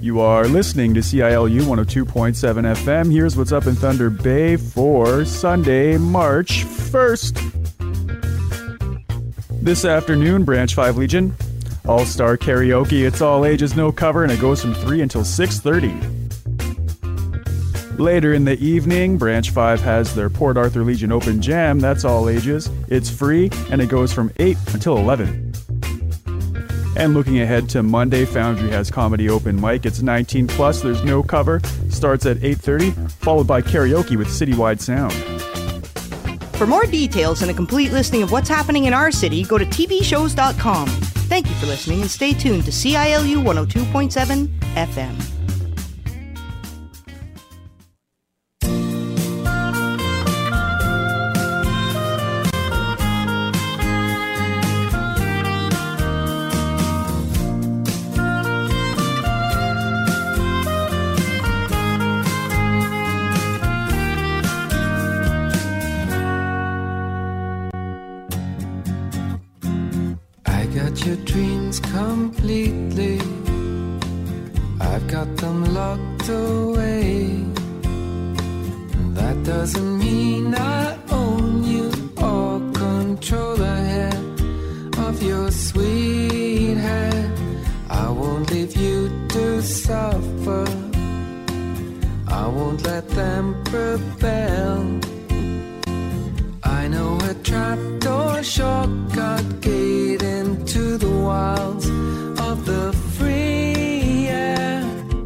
You are listening to CILU 102.7 FM. Here's what's up in Thunder Bay for Sunday, March 1st. This afternoon, Branch 5 Legion, All-Star Karaoke. It's all ages, no cover, and it goes from 3 until 6:30. Later in the evening, Branch 5 has their Port Arthur Legion Open Jam. That's all ages. It's free, and it goes from 8 until 11. And looking ahead to Monday, Foundry has Comedy Open Mic. It's 19 plus, there's no cover. Starts at 8:30, followed by karaoke with Citywide Sound. For more details and a complete listing of what's happening in our city, go to tvshows.com. Thank you for listening and stay tuned to CILU 102.7 FM. Your dreams completely, I've got them locked away. That doesn't mean I own you or control the hair of your sweet head. I won't leave you to suffer, I won't let them rebel. I know a trapdoor shortcut gate into the wilds of the free air.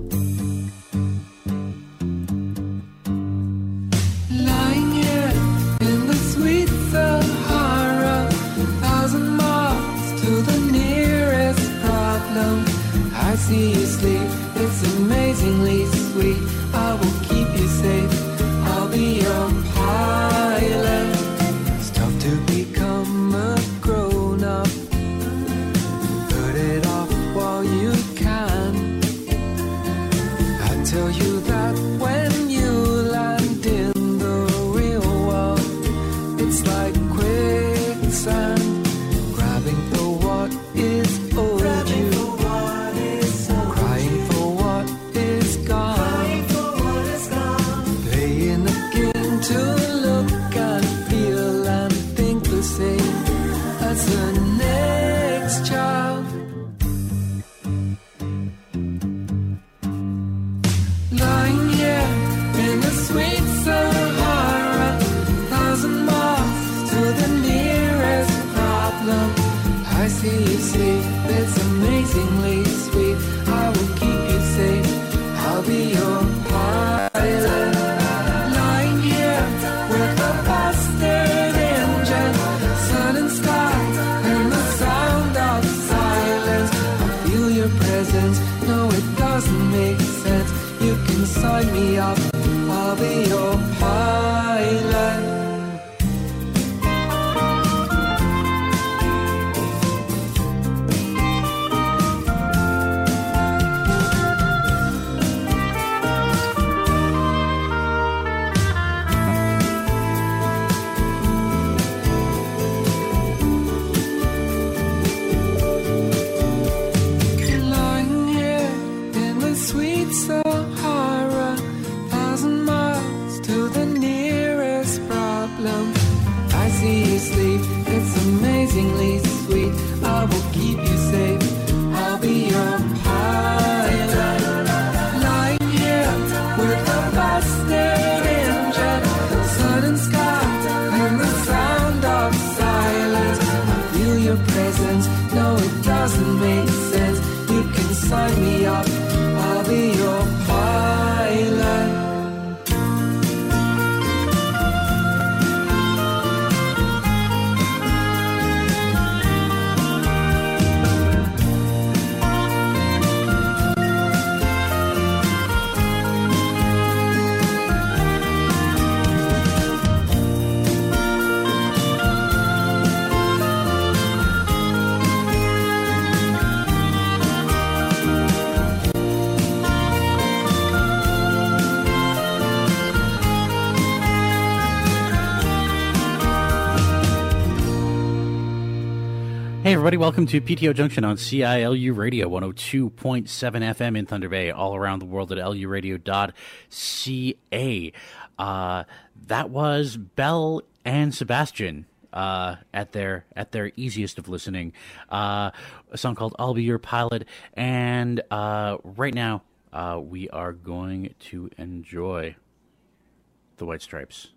Lying here in the sweet Sahara, 1,000 miles to the nearest problem. I see you sleep, it's amazingly sweet. I will keep you safe, I'll be your pilot. To become a grown-up, put it off while you can. I tell you that when you land in the real world, it's like quicksand, grabbing for what is owed you, crying for what is gone, playing a game to look and feel and the same as the next child. Lying here in the sweet Sahara, 1,000 miles to the nearest problem. I see you sleep, it's amazingly sweet. I will keep you safe, I'll be your pilot. Lying here with a bastard engine, sun and sky, and the sound of silence. I feel your presence, no it doesn't make sense. You can sign me up, I'll be your pilot. Sahara, 1,000 miles to the nearest problem. I see you sleep, it's amazingly sweet. I will keep you safe, I'll be your pilot. Lying here with a bastard engine, sun and sky, and the sound of silence. I feel your presence, no it doesn't make sense. You can sign me up, I'll be your pilot. Hey everybody, welcome to PTO Junction on CILU Radio 102.7 FM in Thunder Bay, all around the world at luradio.ca. That was Belle and Sebastian at their easiest of listening. A song called I'll Be Your Pilot. And right now we are going to enjoy the White Stripes.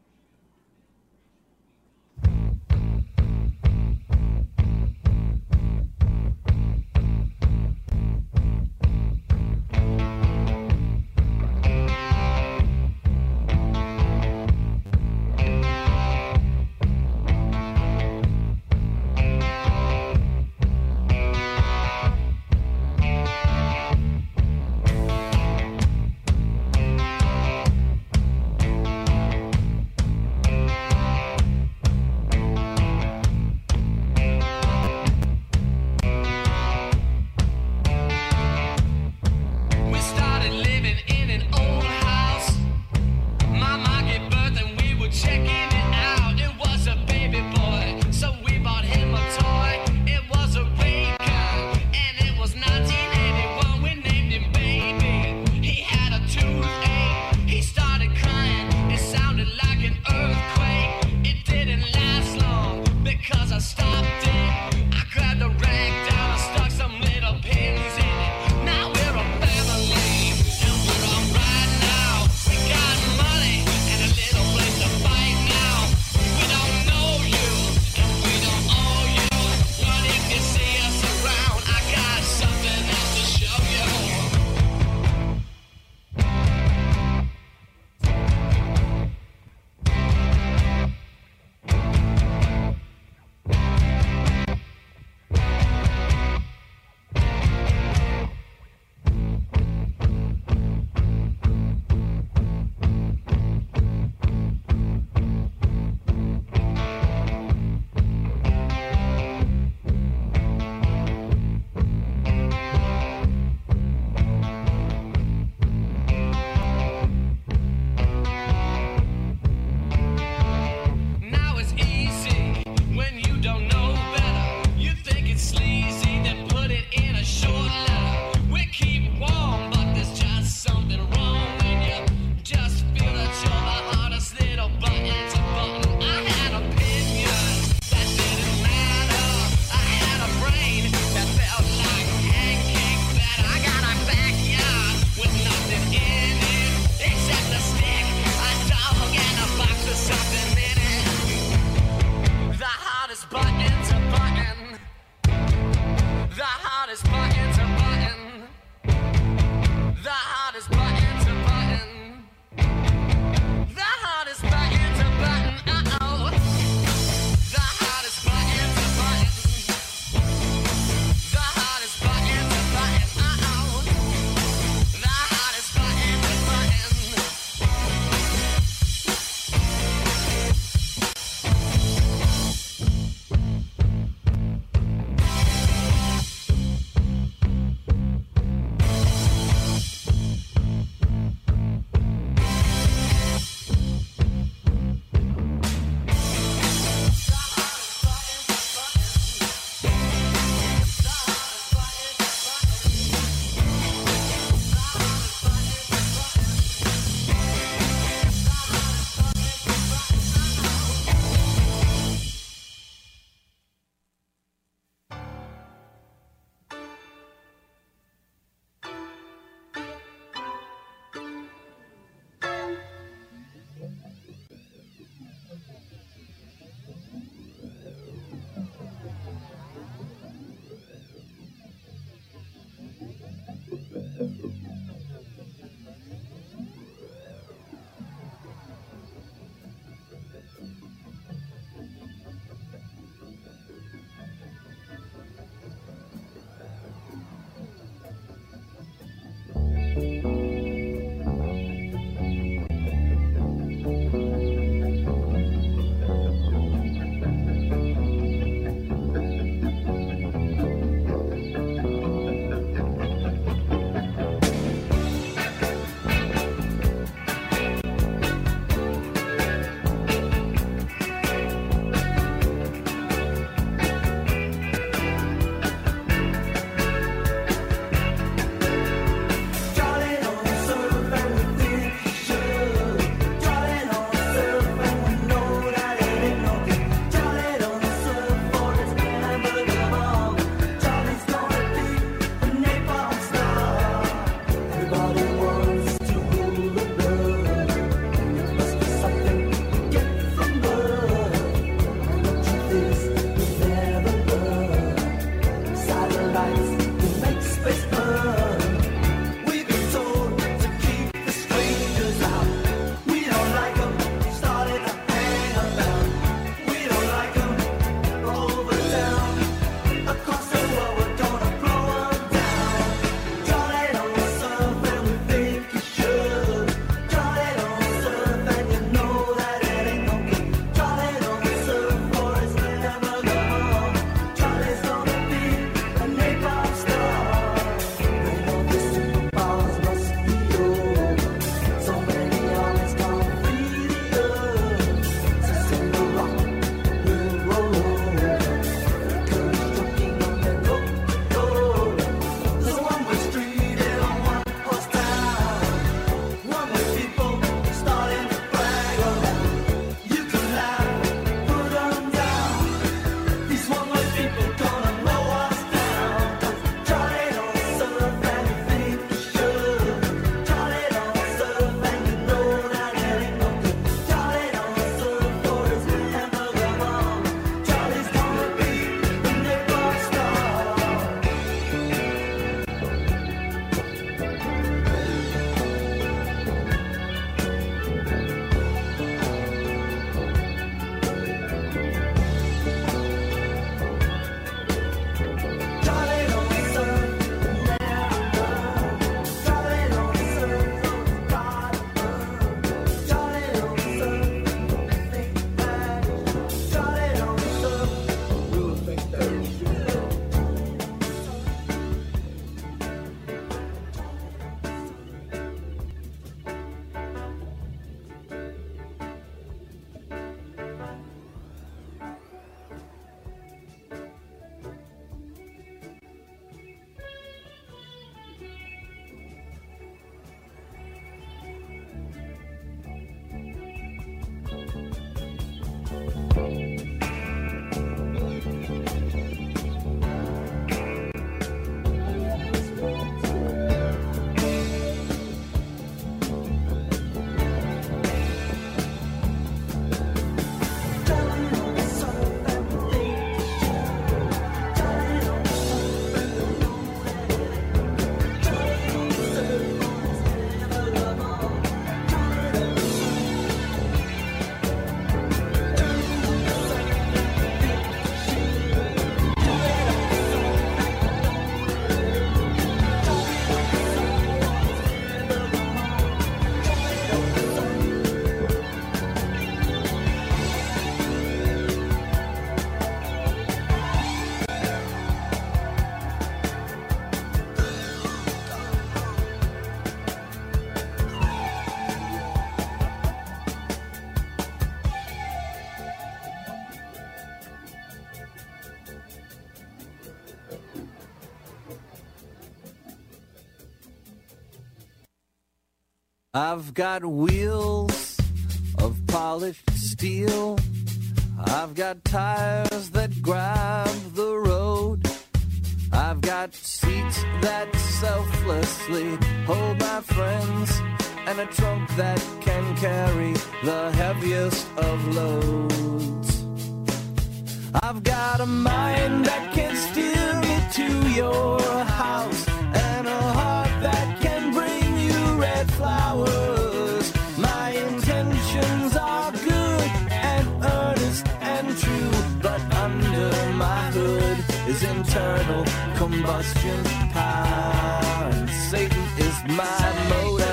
I've got wheels of polished steel. I've got tires that grab the road. I've got seats that selflessly hold my friends, and a trunk that can carry the heaviest of loads. I've got a mind that can steer me to your house, and a heart that can bring you red flowers. My intentions are good and earnest and true, but under my hood is internal combustion power, and Satan is my motor.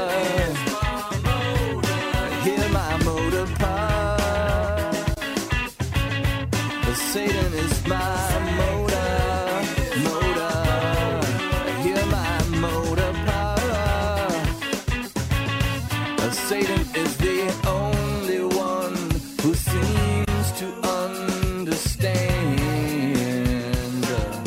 Hear my motor pump. Satan is my motor. Hear my motor power. Satan is the only one who seems to understand.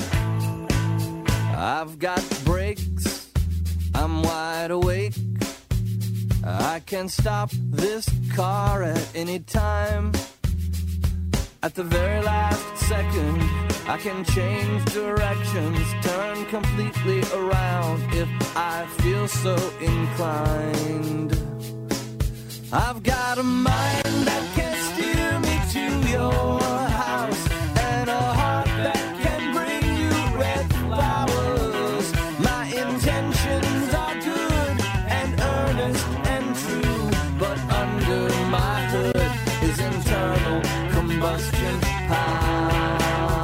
I've got brakes, I'm wide awake. I can stop this car at any time. At the very last second, I can change directions, turn completely around if I feel so inclined. I've got a mind that can steer me to your house, and a heart that can bring you red flowers. My intentions are good and earnest and true, but under my hood is internal combustion power,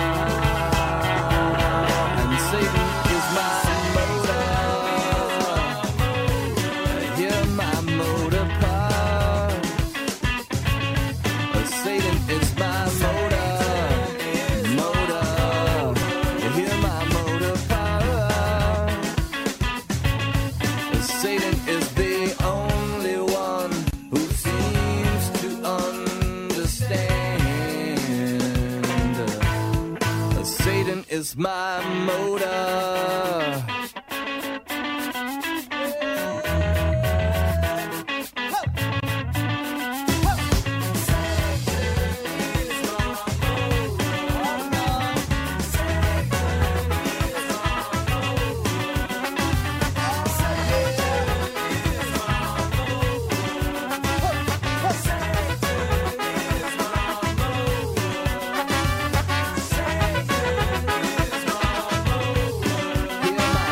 and Satan is my motor. Hear my motor pump. Satan is my motor. Hear my motor pump. Satan is the only one who seems to understand. Satan is my motor. Hear my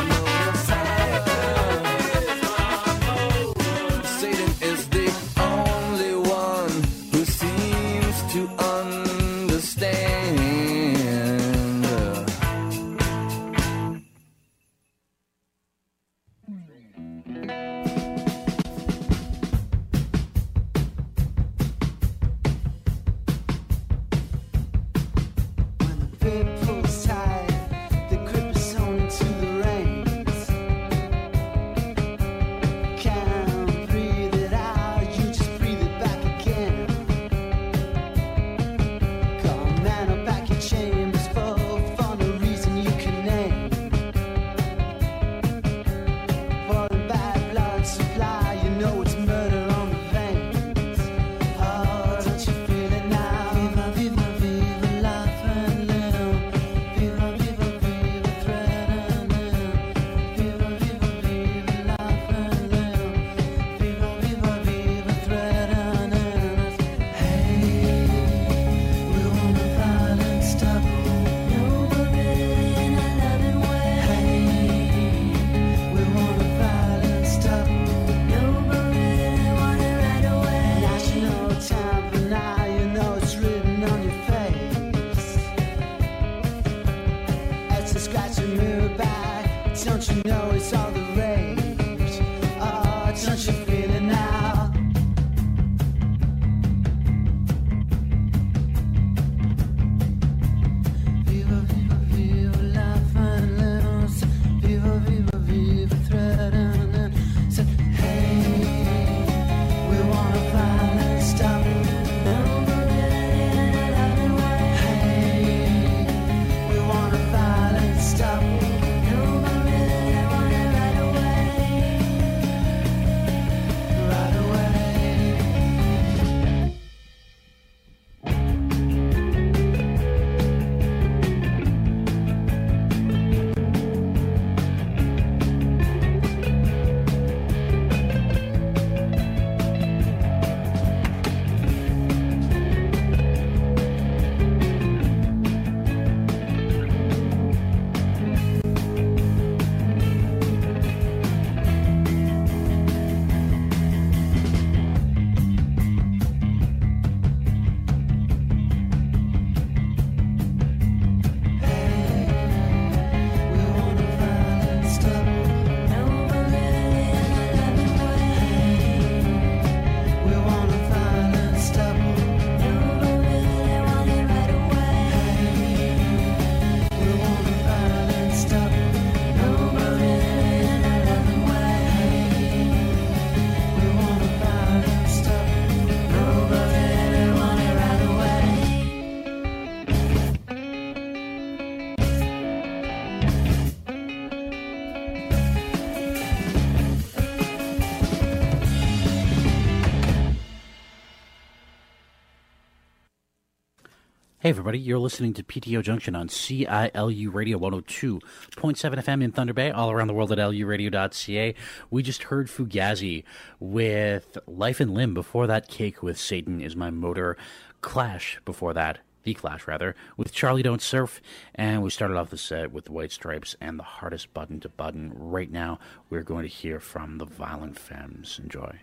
Hey everybody, you're listening to PTO Junction on CILU Radio 102.7 FM in Thunder Bay, all around the world at luradio.ca. We just heard Fugazi with Life and Limb. Before that, Cake with Satan Is My Motor. Clash before that, The Clash rather, with Charlie Don't Surf. And we started off the set with the White Stripes and The Hardest Button to Button. Right now, we're going to hear from the Violent Femmes. Enjoy.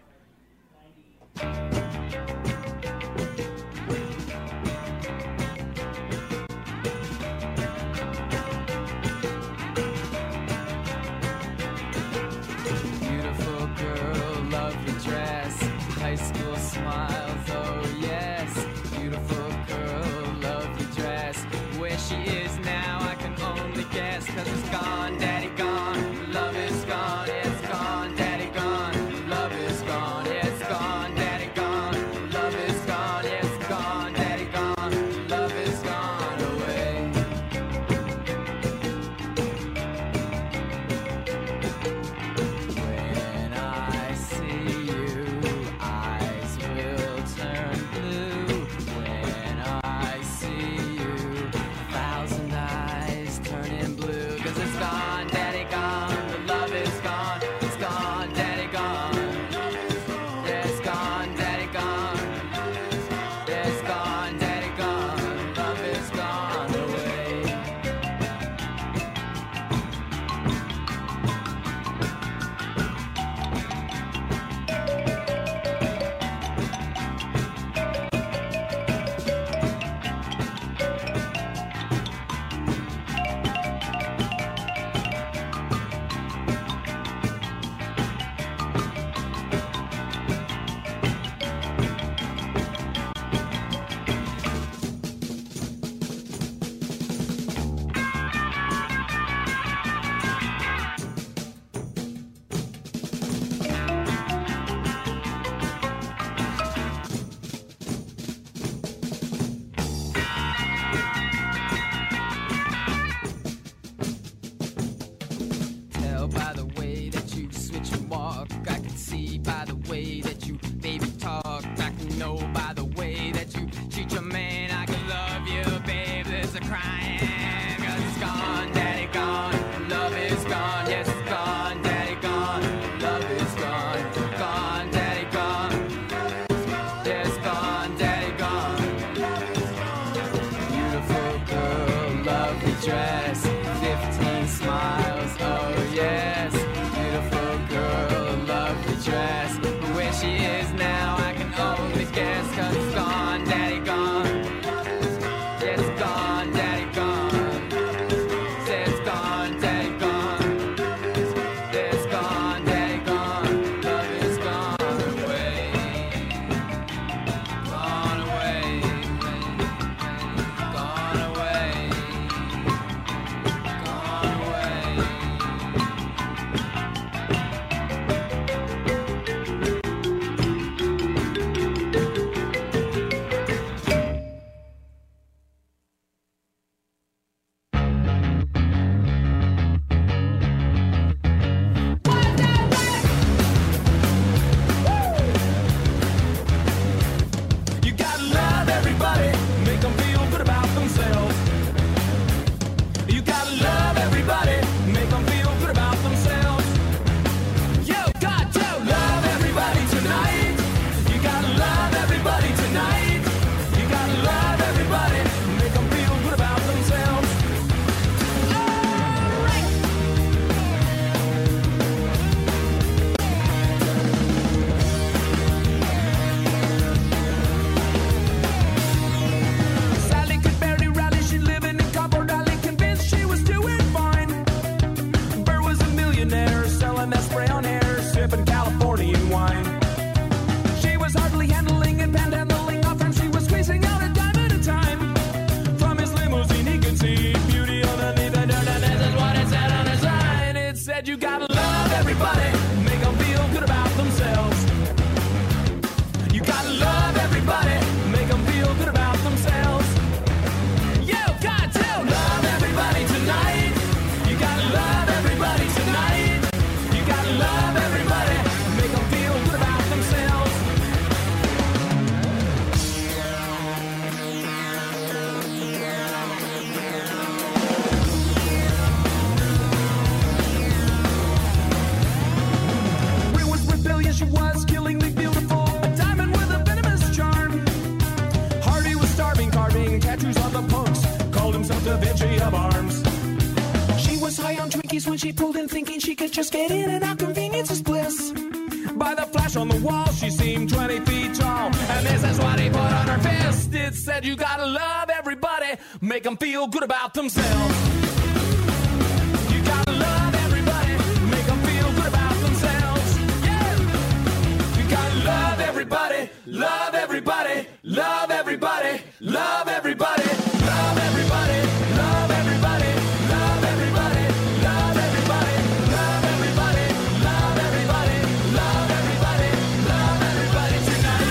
High school smiles, oh yes. Beautiful girl, lovely dress. Where she is now, I can only guess. 'Cause it's gone, daddy gone. Love is gone, yeah, it's gone, daddy gone. Love is gone, yeah, it's gone, daddy gone. Love is gone, yeah, it's gone, daddy gone. Love is gone away. When I see you, eyes will turn blue. When I see you, 1,000 eyes turning blue. 'Cause it's gone, daddy gone. The love is gone. It's gone, daddy gone. Yeah, it's gone, daddy gone. Yeah, it's gone, daddy gone. Love is gone away. Tell by the way that you switch and walk. I can see by the way that you baby talk. I can know by the way that you treat your man. I can love you, babe. There's a crying. 'Cause it's gone, daddy gone. Love is gone. Yes, it's gone, daddy gone. Love is gone. Gone, daddy gone. Yes, gone, daddy gone. Beautiful girl, lovely dress. 15 smiles, oh yes. Beautiful girl, lovely dress. Where she is now, Yankees when she pulled in, thinking she could just get in and out. Convenience is bliss. By the flash on the wall, she seemed 20 feet tall. And this is what he put on her fist. It said, you gotta love everybody, make them feel good about themselves. You gotta love everybody, make them feel good about themselves. Yeah! You gotta love everybody, love everybody, love everybody, love everybody, love everybody, love everybody, love everybody, love everybody, love everybody, love everybody, love everybody, love everybody tonight.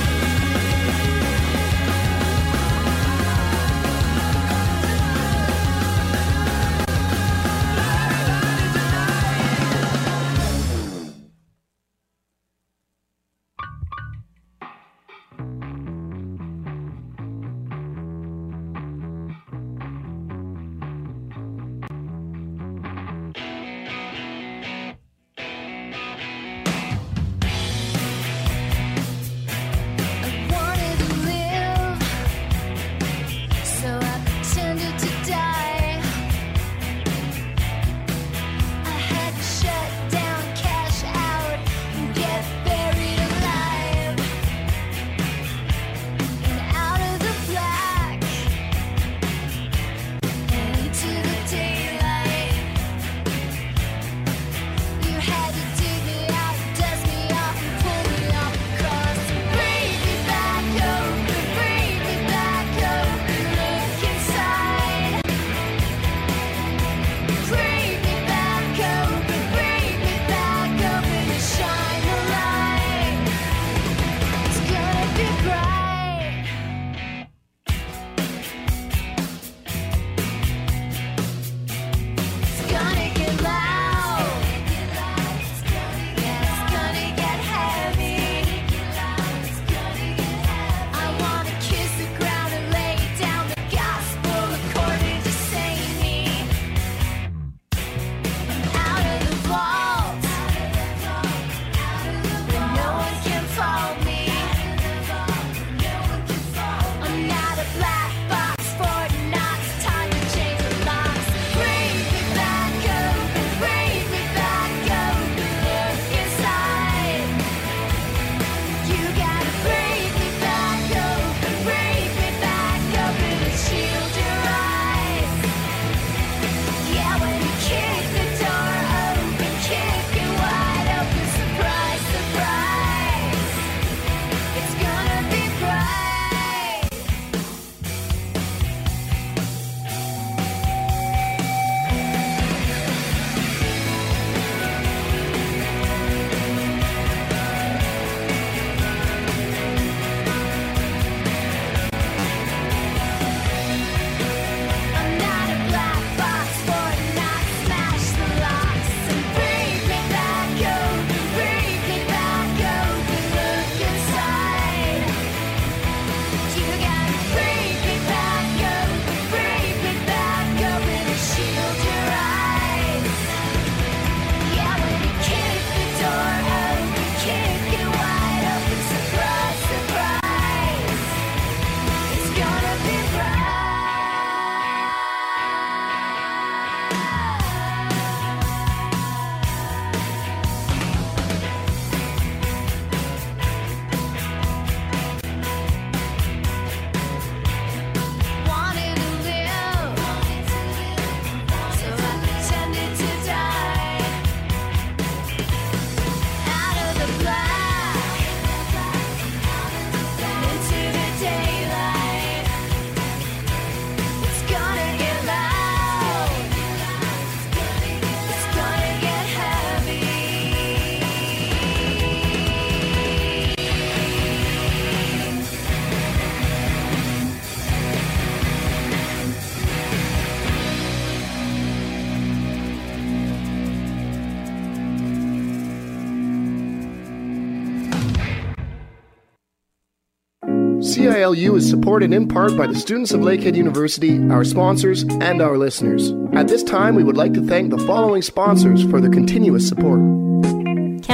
CILU is supported in part by the students of Lakehead University, our sponsors, and our listeners. At this time, we would like to thank the following sponsors for their continuous support.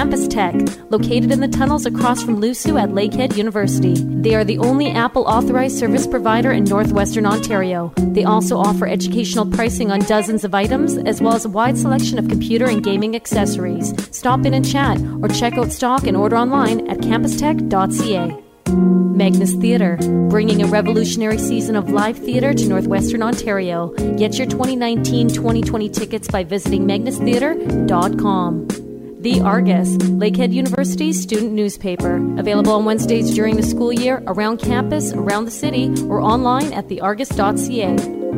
Campus Tech, located in the tunnels across from LUSU at Lakehead University. They are the only Apple authorized service provider in Northwestern Ontario. They also offer educational pricing on dozens of items, as well as a wide selection of computer and gaming accessories. Stop in and chat, or check out stock and order online at campustech.ca. Magnus Theatre, bringing a revolutionary season of live theatre to Northwestern Ontario. Get your 2019-2020 tickets by visiting magnustheatre.com. The Argus, Lakehead University's student newspaper. Available on Wednesdays during the school year, around campus, around the city, or online at theargus.ca.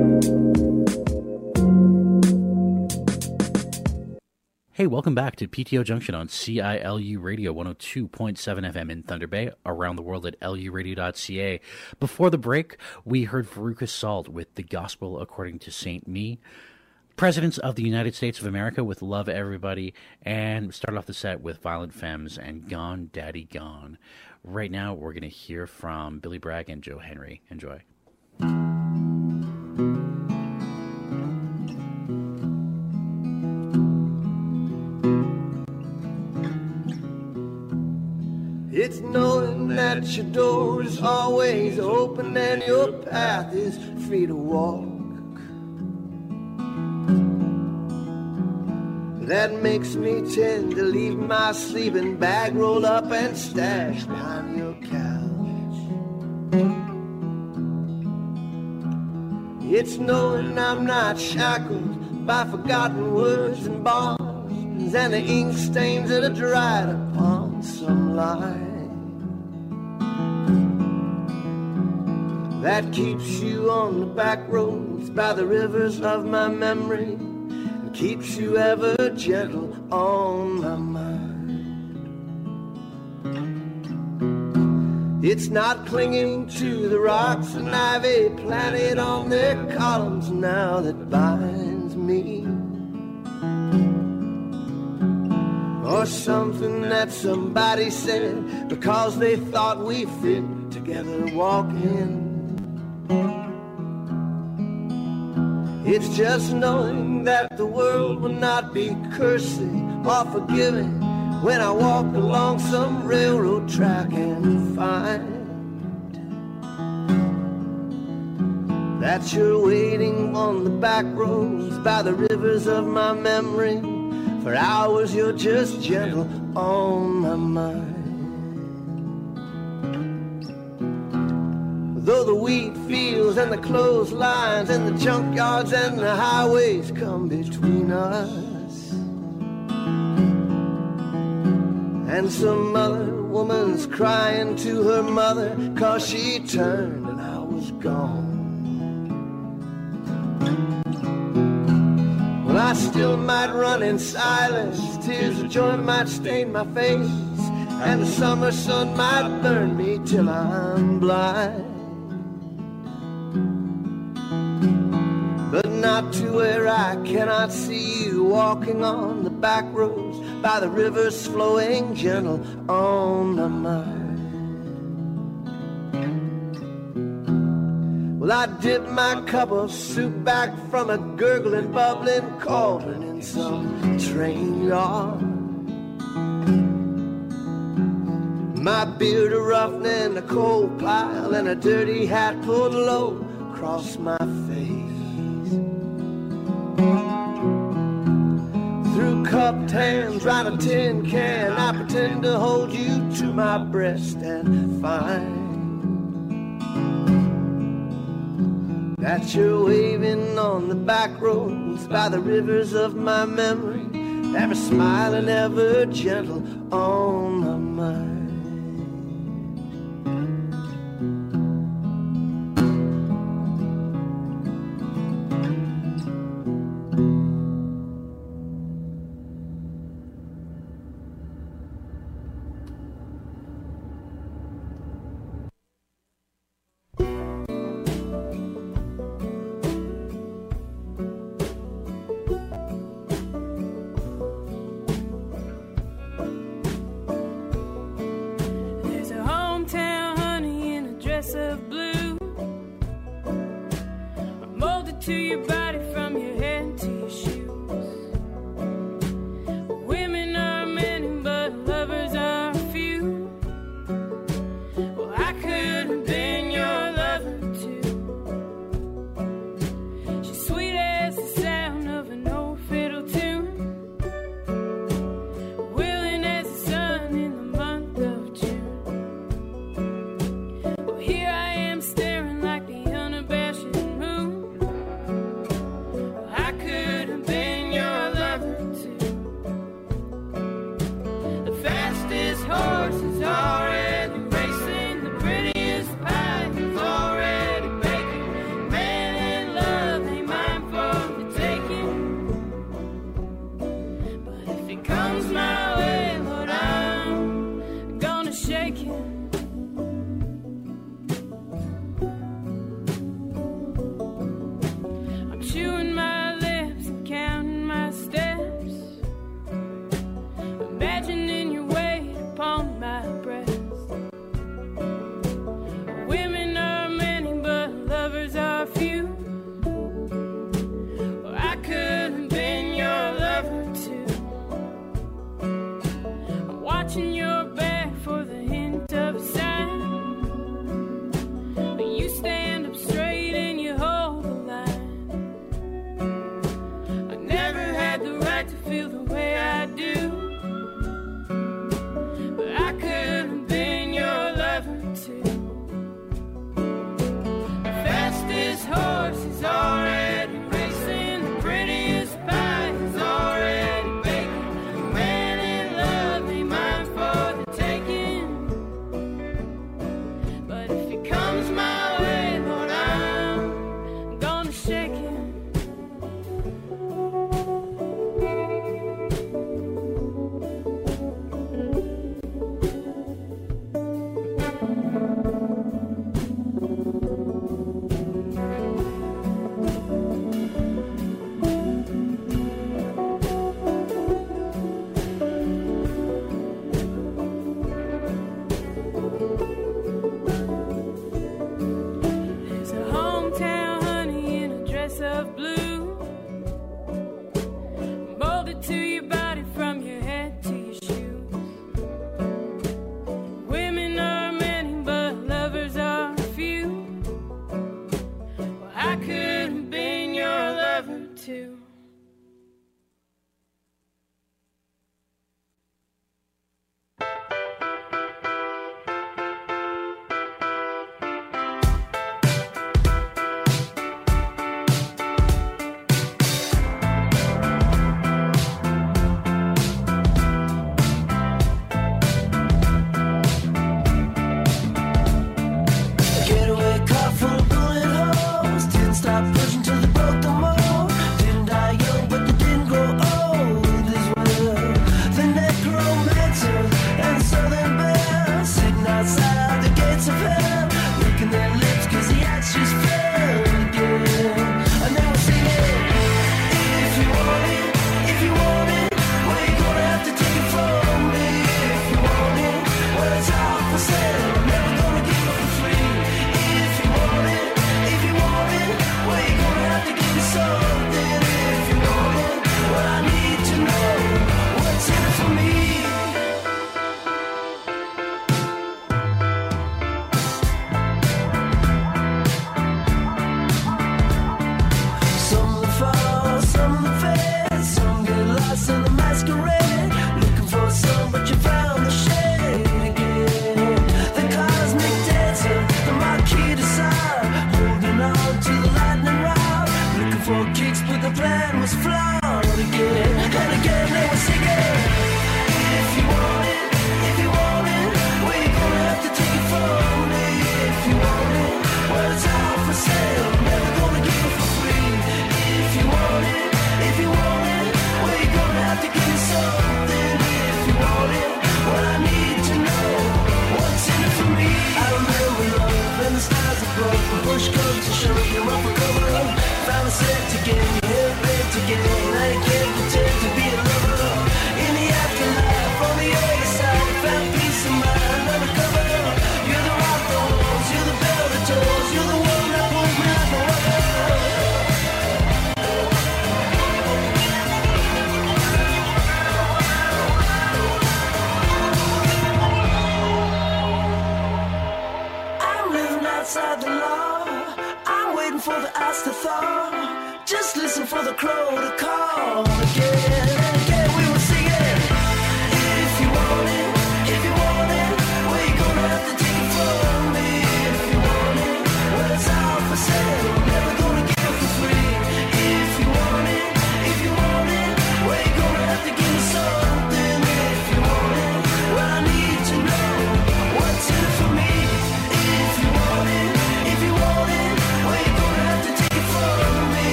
Hey, welcome back to PTO Junction on CILU Radio 102.7 FM in Thunder Bay, around the world at luradio.ca. Before the break, we heard Veruca Salt with The Gospel According to St. Me, Presidents of the United States of America with Love Everybody, and started off the set with Violent Femmes and Gone Daddy Gone. Right now, we're going to hear from Billy Bragg and Joe Henry. Enjoy. It's knowing that your door is always open and your path is free to walk. That makes me tend to leave my sleeping bag rolled up and stashed behind your couch. It's knowing I'm not shackled by forgotten words and bonds and the ink stains that are dried upon some line. That keeps you on the back roads by the rivers of my memory and keeps you ever gentle on my mind. It's not clinging to the rocks and ivy planted on their columns now that binds me, or something that somebody said because they thought we fit together walking. It's just knowing that the world will not be cursing or forgiving when I walk along some railroad track and find that you're waiting on the back roads by the rivers of my memory. For hours you're just gentle on my mind. Though the wheat fields and the clotheslines and the junkyards and the highways come between us, and some other woman's crying to her mother 'cause she turned and I was gone. Well, I still might run in silence, tears of joy might stain my face, and the summer sun might burn me till I'm blind. But not to where I cannot see you walking on the back roads by the rivers flowing gentle on my mind. Well, I dip my cup of soup back from a gurgling, bubbling cauldron in some train yard. My beard a roughening a coal pile and a dirty hat pulled low across my face. Through cupped hands, round a tin can, I pretend to hold you to my breast and find that you're waving on the back roads by the rivers of my memory, ever smiling, ever gentle on my mind. To your body from your head to your shoes. Women are many, but horse is already racing, the prettiest pie is already baking. Man in love ain't mine for the taking. But if he comes my way, Lord, I'm gonna shake him. I'm chewing my lips and counting my steps, imagining your weight upon my breast. Women are many, but lovers are few. Well, I could have been your lover too. I'm watching your back for the hint of a sign, but you stand up straight and you hold the line. I never had the right to feel the way I do, but I could have been your lover too. The fastest horse is already racing, the prettiest pie is already baking. Man in love ain't mine for the taking. But if he comes my way, Lord, I'm gonna shake him. There's a hometown honey in a dress of blue, molded to your body from your head to your shoes. Women are many, but lovers are few. Well, I could have been your lover too. Getaway car full of bullet holes. Didn't stop pushing till they broke the mold. Didn't die young, but they didn't grow old as well. The necromancers and southern bells sitting outside the gates of hell, licking their lips 'cause the ashes fell again. And they were singing, if you want it, if you want it, well, you're gonna have to take it from me. If you want it, well, it's all for sale. I'm never gonna give it for free. If you want it, if you want it, well, you're gonna have to give me something. If you want it, well, I need to know what's in it for me. Some of the fall, some of the fade, some get lost in the masquerade. Looking for some, but you found the shade again. The cosmic dancer, the Marquis de Sade, holding on to the lightning rod. Looking for kicks, but the plan was flawed again. And again they were singing, if you want it, if you want it, well, you're gonna have to take it from me. If you want it, well, it's all for sale. I'm never gonna give it for free. If you want it, if you want it, well, you're gonna have to give me something. If you want it, well, I need to know what's in it for me. I remember love and the stars are broke. The push comes to show you up for cover up. Found a set again, your head bent again. I can't pretend to be a lover. In the afterlife, on the other side, found peace of mind undercover. You're the rock that holds, you're the bell that tolls, you're the one that pulls me like no other. I'm living outside the law. I'm waiting for the ice to thaw. Just listen for the crow to call again and again. We were singing, if you want it, if you want it, well, you're gonna have to take it from me. If you want it, well, it's all for sale. I'm never gonna give it for free. If you want it, if you want it, well, you're gonna have to give me something. If you want it, well, I need to know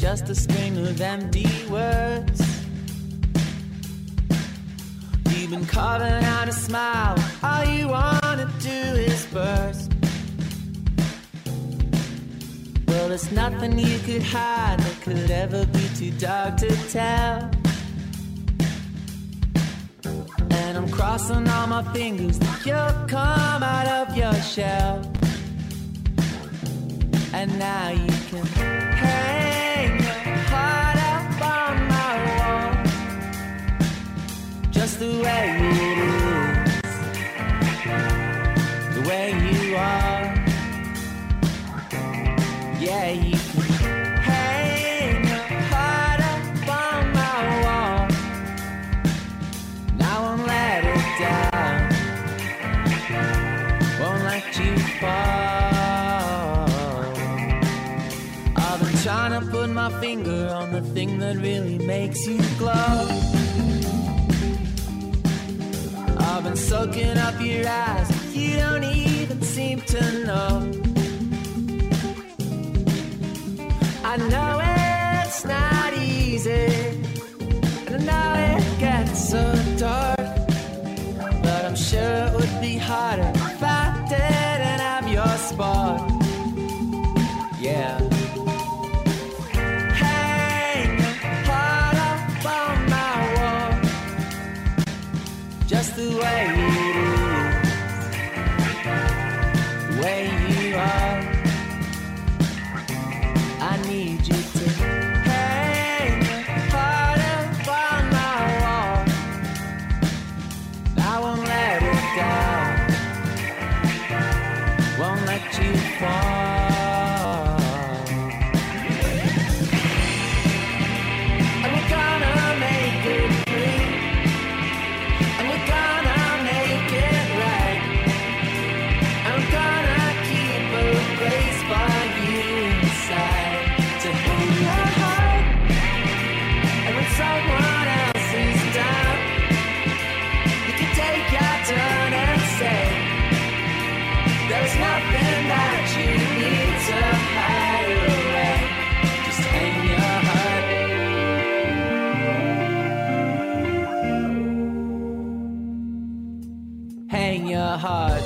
just a string of empty words. You've been carving out a smile, all you wanna do is burst. Well, there's nothing you could hide that could ever be too dark to tell. And I'm crossing all my fingers that you'll come out of your shell. And now you can hang your heart up on my wall, just the way it is, the way you are. Yeah, you can hang your heart up on my wall. Now I won't let it down, won't let you fall. I've been trying to put my finger on the thing that really makes you glow. I've been soaking up your eyes, you don't even seem to know. I know it's not easy, and I know it gets so dark, but I'm sure it would be harder if I didn't have your spark. Yeah. Hang your heart up on my wall, just the way it is, the way you are. I need you to hang your heart up on my wall. I won't let it down, won't let you fall. And we're gonna make it free, and we're gonna make it right, and we're gonna keep a place for you inside. Someone else is down, you can take your turn and say there's nothing that you need to hide away. Just hang your heart, hang your heart.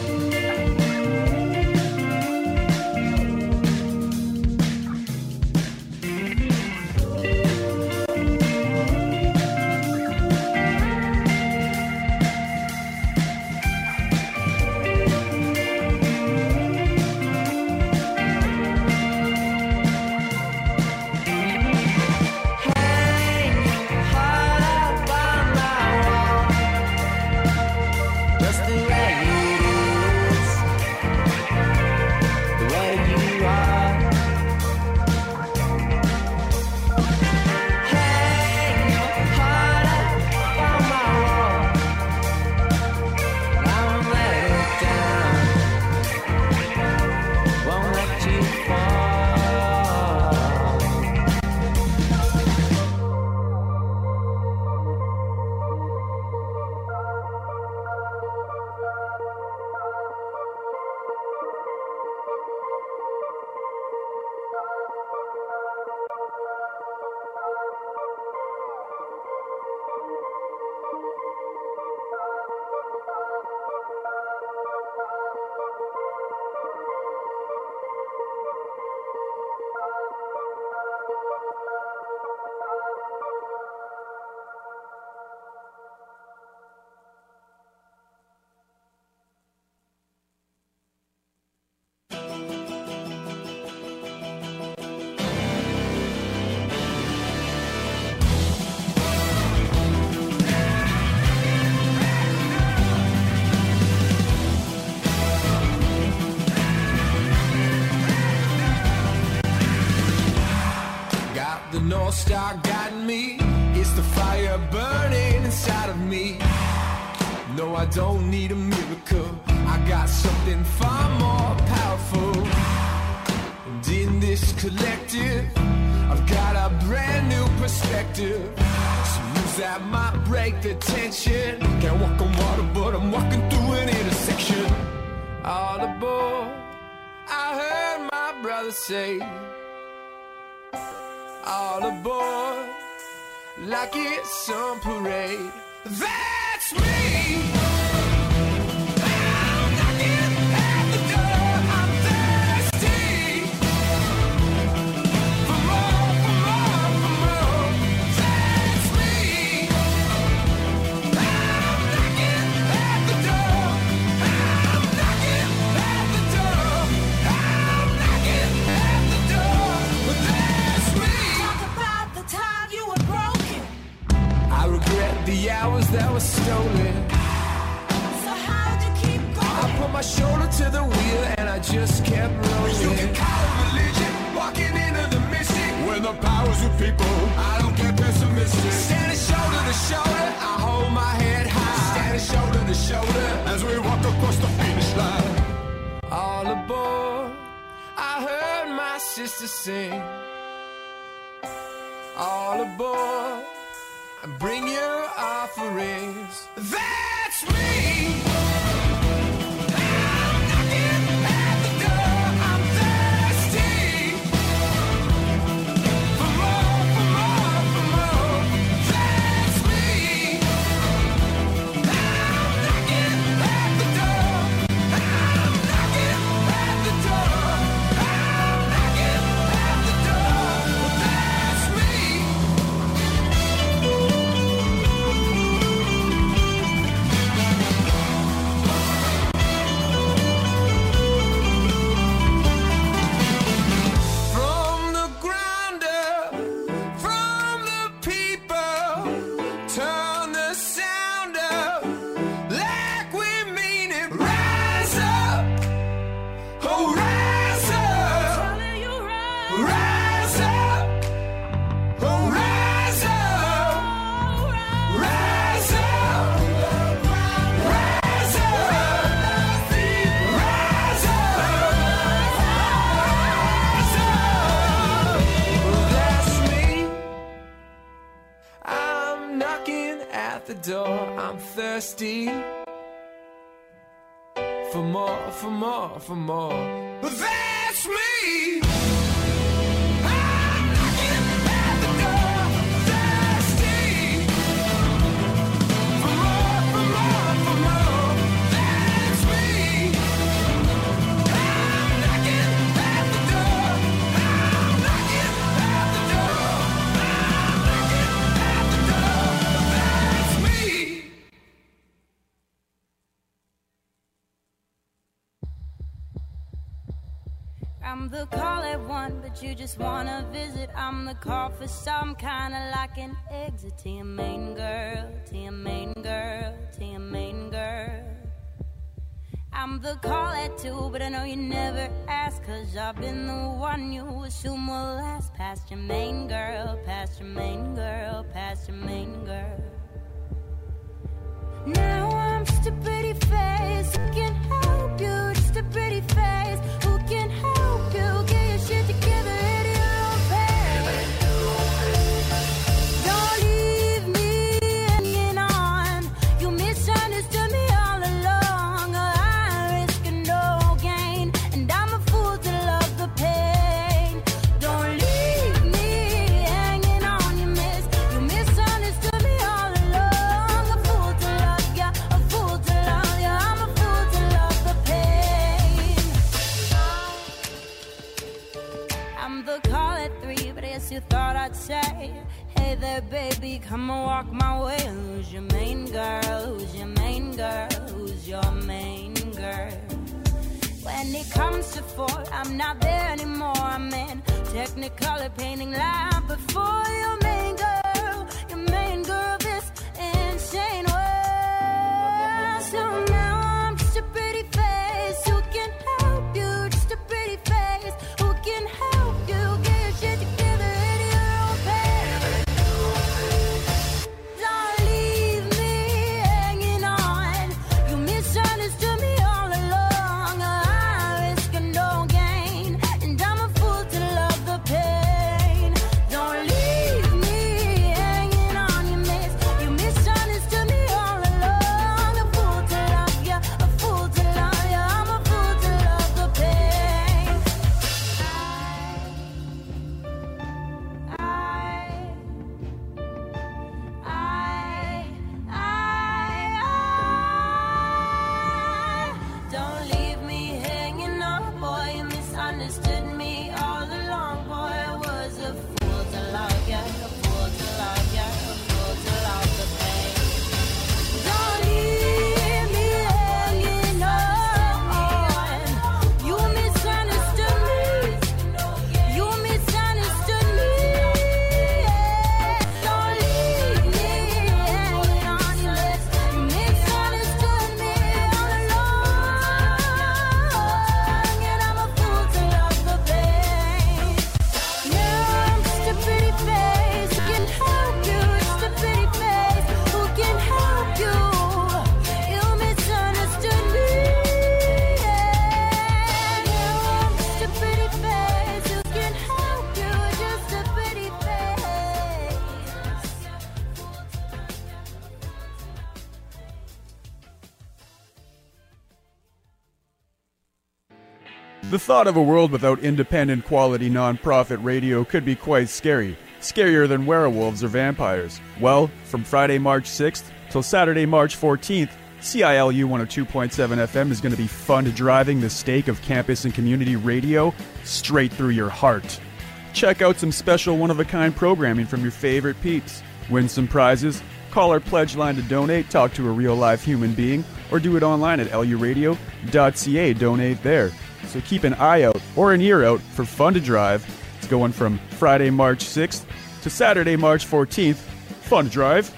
North Star guiding me, it's the fire burning inside of me. No, I don't need a miracle, I got something far more powerful. And in this collective, I've got a brand new perspective. Some moves that might break the tension. Can't walk on water, but I'm walking through an intersection. All aboard, I heard my brother say. all aboard, like it's some parade. That's me. I'm knocking at the door. I'm thirsty for more, for more, for more. That's me. I'm knocking at the door. I'm knocking at the door. I'm knocking at the door. That's me. Talk about the time you were broken. I regret the hours that were stolen. So how'd you keep going? I put my shoulder to the wheel and I just kept rolling. You can call it religion, walking into the mystic. When the powers of people, I don't get pessimistic. Standing shoulder to shoulder, I hold my head high. Standing shoulder to shoulder, as we walk across the finish line. All aboard, I heard my sister sing. All aboard, bring your offerings. That's me. I'm knocking at the door. I'm thirsty for more, for more, for more. That's me. I'm knocking at the door. I'm knocking at the door. I'm knocking at the door. That's me. From the ground up, from the people, turn the sound up, like we mean it. Rise up, oh rise up, rise up, oh rise up, rise up, rise up, rise up. That's me. I'm knocking at the door. I'm thirsty for more, for more, for more. That's me. I'm knocking at the door. Thirsty for more, for more, for more. That's me. I'm knocking at the door. I'm knocking at the door. I'm knocking at the door. That's me. I'm the call at one, but you just wanna visit. I'm the call for some kind of like an exit to your main girl, to your main girl, to your main girl. I'm the call at two, but I know you never ask, 'cause I've been the one you assume will last. Past your main girl, past your main girl, past your main girl. Now I'm just a pretty face who can help you, just a pretty face who can help you get your shit together at your own pace. Don't leave me hanging on. You misunderstood me all along. I risk no gain, and I'm a fool to love the pain. Don't leave me hanging on, you misunderstood me all along. A fool to love ya, a fool to love ya. I'm a fool to love the pain. I'm the call at three, but I guess you thought I'd say, hey there, baby, come and walk my way. Who's your main girl? Who's your main girl? Who's your main girl? When it comes to four, I'm not there anymore. I'm in Technicolor painting line before your main girl, this insane world. So now I'm just a pretty face who can help you, just a pretty face who can help you get your shit together at your own pace. Don't leave me hanging on. You misunderstood me all along. I risk no gain, and I'm a fool to love the pain. Don't leave The thought of a world without independent quality non-profit radio could be quite scary. Scarier than werewolves or vampires. Well, from Friday, March 6th till Saturday, March 14th, CILU 102.7 FM is going to be fun driving the stake of campus and community radio straight through your heart. Check out some special one-of-a-kind programming from your favorite peeps. Win some prizes, call our pledge line to donate, talk to a real-life human being, or do it online at luradio.ca. Donate there. So keep an eye out or an ear out for Fun to Drive. It's going from Friday, March 6th to Saturday, March 14th. Fun to Drive.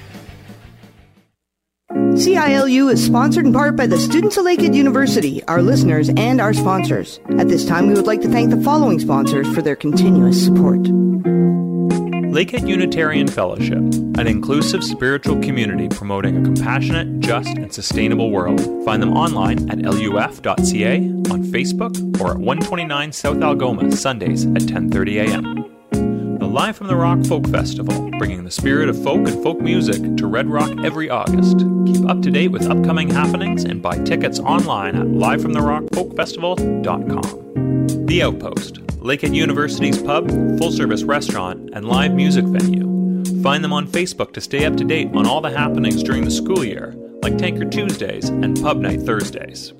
CILU is sponsored in part by the students of Lakehead University, our listeners, and our sponsors. At this time, we would like to thank the following sponsors for their continuous support. Lakehead Unitarian Fellowship, an inclusive spiritual community promoting a compassionate, just, and sustainable world. Find them online at luf.ca, on Facebook, or at 129 South Algoma, Sundays at 10:30 a.m. The Live from the Rock Folk Festival, bringing the spirit of folk and folk music to Red Rock every August. Keep up to date with upcoming happenings and buy tickets online at livefromtherockfolkfestival.com. The Outpost, Lakehead University's pub, full-service restaurant, and live music venue. Find them on Facebook to stay up to date on all the happenings during the school year, like Tanker Tuesdays and Pub Night Thursdays.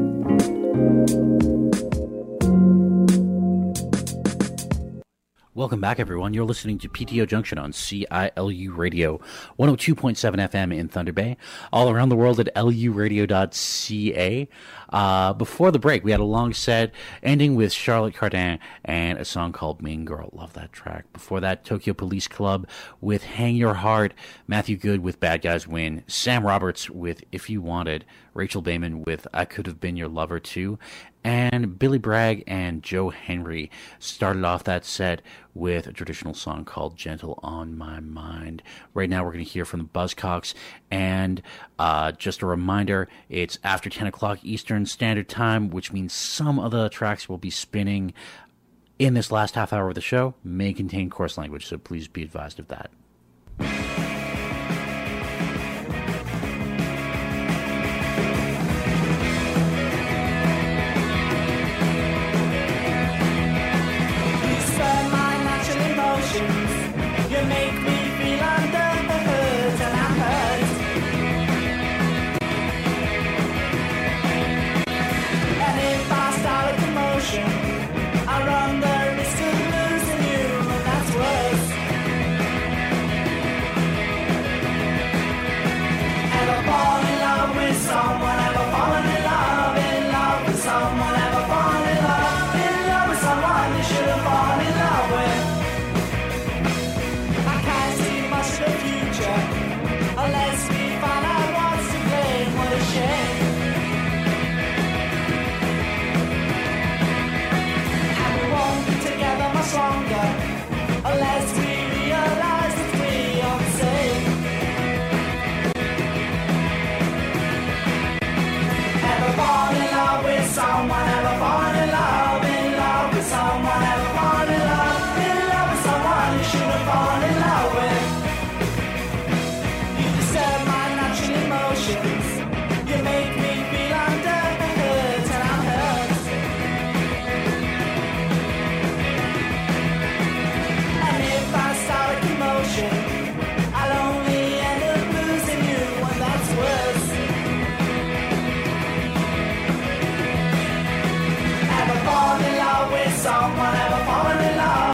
Welcome back, everyone. You're listening to PTO Junction on CILU Radio, 102.7 FM in Thunder Bay, all around the world at luradio.ca. Before the break, we had a long set ending with Charlotte Cardin and a song called Mean Girl. Love that track. Before that, Tokyo Police Club with Hang Your Heart, Matthew Good with Bad Guys Win, Sam Roberts with If You Wanted, Rachel Bayman with I Could Have Been Your Lover Too, and Billy Bragg and Joe Henry started off that set with a traditional song called Gentle on My Mind. Right now we're going to hear from the Buzzcocks, and just a reminder, it's after 10 o'clock Eastern Standard Time, which means some of the tracks will be spinning in this last half hour of the show may contain coarse language, so please be advised of that.